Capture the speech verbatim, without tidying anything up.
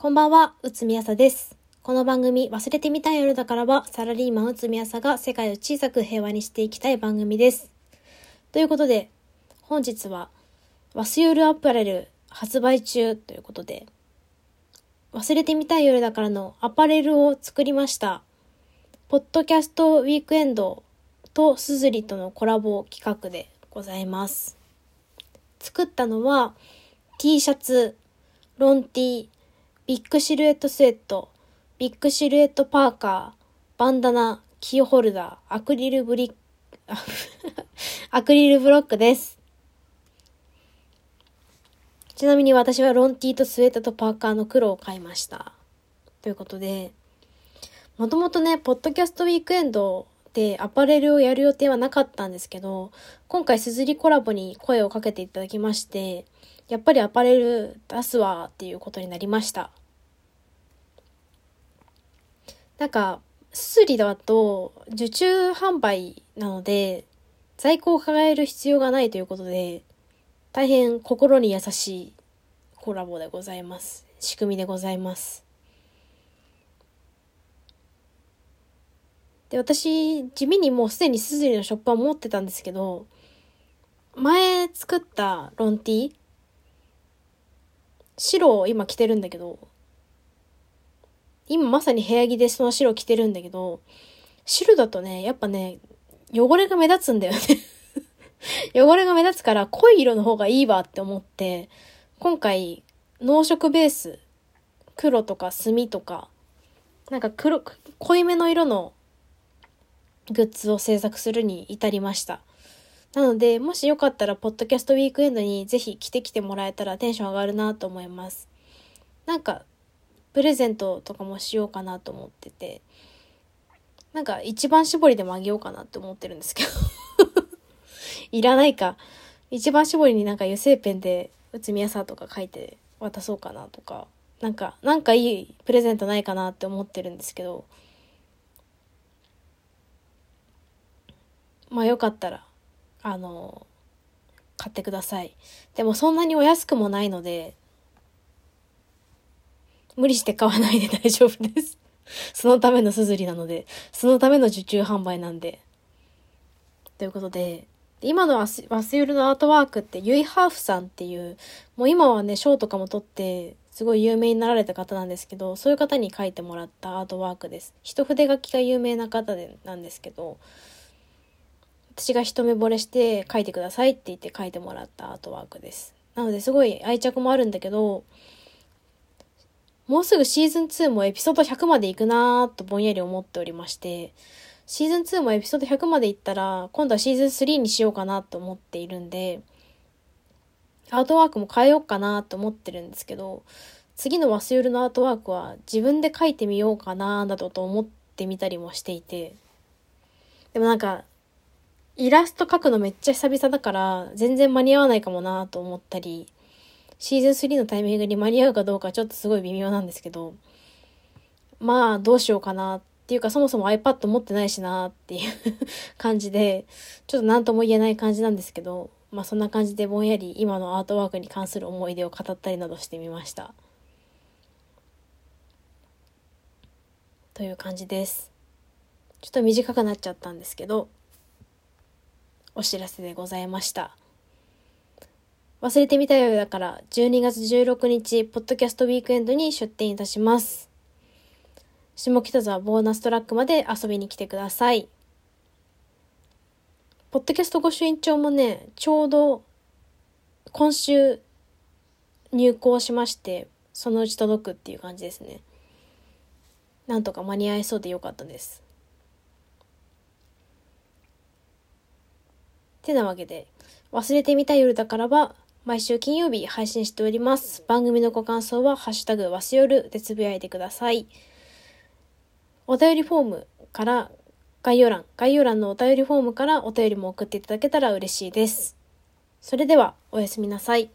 こんばんは、うつみあさです。この番組、忘れてみたい夜だからは、サラリーマンうつみあさが世界を小さく平和にしていきたい番組です。ということで、本日は、わす夜アパレル発売中ということで、忘れてみたい夜だからのアパレルを作りました。ポッドキャストウィークエンドとすずりとのコラボ企画でございます。作ったのは、T シャツ、ロン T、ビッグシルエットスウェット、ビッグシルエットパーカー、バンダナ、キーホルダー、アクリルブリアクリルブロックです。ちなみに私はロン T とスウェットとパーカーの黒を買いました。ということで、もともとね、ポッドキャストウィークエンドでアパレルをやる予定はなかったんですけど、今回すずりコラボに声をかけていただきまして、やっぱりアパレル出すわっていうことになりました。なんか、すずりだと受注販売なので、在庫を抱える必要がないということで、大変心に優しいコラボでございます。仕組みでございます。で、私、地味にもうすでにすずりのショップは持ってたんですけど、前作ったロン T、白を今着てるんだけど、今まさに部屋着でその白着てるんだけど、白だとね、やっぱね、汚れが目立つんだよね。汚れが目立つから濃い色の方がいいわって思って、今回濃色ベース、黒とか墨とか、なんか黒、濃いめの色のグッズを制作するに至りました。なので、もしよかったら、ポッドキャストウィークエンドにぜひ着てきてもらえたらテンション上がるなと思います。なんか、プレゼントとかもしようかなと思ってて、なんか一番絞りでもあげようかなって思ってるんですけど。いらないか。一番絞りになんか油性ペンで、うつみやさとか書いて渡そうかなとか、なんか、なんかいいプレゼントないかなって思ってるんですけど、まあよかったら、あの、買ってください。でもそんなにお安くもないので、無理して買わないで大丈夫です。そのためのすずりなので、そのための受注販売なんで。ということで、今のワスユルのアートワークってユイハーフさんっていう、もう今はね、賞とかも取って、すごい有名になられた方なんですけど、そういう方に書いてもらったアートワークです。一筆書きが有名な方でなんですけど、私が一目惚れして書いてくださいって言って書いてもらったアートワークです。なのですごい愛着もあるんだけど、もうすぐシーズンツーもエピソードひゃくまで行くなーとぼんやり思っておりまして、シーズンツーもエピソードひゃくまで行ったら、今度はシーズンスリーにしようかなと思っているんで、アートワークも変えようかなと思ってるんですけど、次のワスユルのアートワークは自分で描いてみようかななどと思ってみたりもしていて、でもなんか、イラスト描くのめっちゃ久々だから全然間に合わないかもなと思ったり、シーズンスリーのタイミングに間に合うかどうかちょっとすごい微妙なんですけど、まあどうしようかなっていうか、そもそも iPad 持ってないしなっていう感じで、ちょっと何とも言えない感じなんですけど、まあそんな感じでぼんやり今のアートワークに関する思い出を語ったりなどしてみました。という感じです。ちょっと短くなっちゃったんですけど、お知らせでございました。忘れてみたようだからじゅうにがつじゅうろくにちポッドキャストウィークエンドに出展いたします。下北沢ボーナストラックまで遊びに来てください。ポッドキャスト御朱印帳もね、ちょうど今週入稿しまして、そのうち届くっていう感じですね。なんとか間に合いそうでよかったです。てなわけで、忘れてみた夜だからは、毎週金曜日配信しております。番組のご感想は、ハッシュタグわすよるでつぶやいてください。お便りフォームから概要欄、概要欄のお便りフォームからお便りも送っていただけたら嬉しいです。それでは、おやすみなさい。